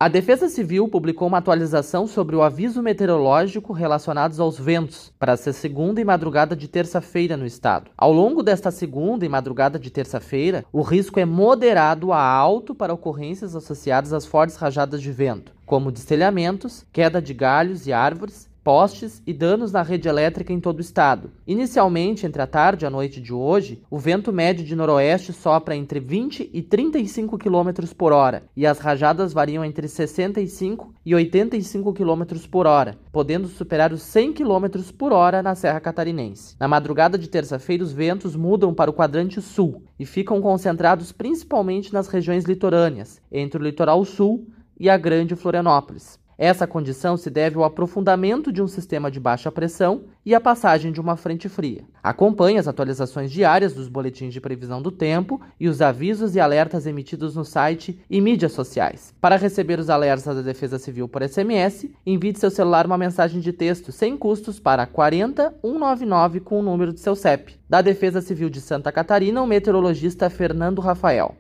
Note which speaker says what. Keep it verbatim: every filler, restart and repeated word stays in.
Speaker 1: A Defesa Civil publicou uma atualização sobre o aviso meteorológico relacionados aos ventos para essa segunda e madrugada de terça-feira no estado. Ao longo desta segunda e madrugada de terça-feira, o risco é moderado a alto para ocorrências associadas às fortes rajadas de vento, como destelhamentos, queda de galhos e árvores, postes e danos na rede elétrica em todo o estado. Inicialmente, entre a tarde e a noite de hoje, o vento médio de noroeste sopra entre vinte e trinta e cinco quilômetros por hora e as rajadas variam entre sessenta e cinco e oitenta e cinco quilômetros por hora, podendo superar os cem quilômetros por hora na Serra Catarinense. Na madrugada de terça-feira, os ventos mudam para o quadrante sul e ficam concentrados principalmente nas regiões litorâneas, entre o litoral sul e a Grande Florianópolis. Essa condição se deve ao aprofundamento de um sistema de baixa pressão e à passagem de uma frente fria. Acompanhe as atualizações diárias dos boletins de previsão do tempo e os avisos e alertas emitidos no site e mídias sociais. Para receber os alertas da Defesa Civil por S M S, envie de seu celular uma mensagem de texto sem custos para quarenta, cento e noventa e nove com o número de seu C E P. Da Defesa Civil de Santa Catarina, o meteorologista Fernando Rafael.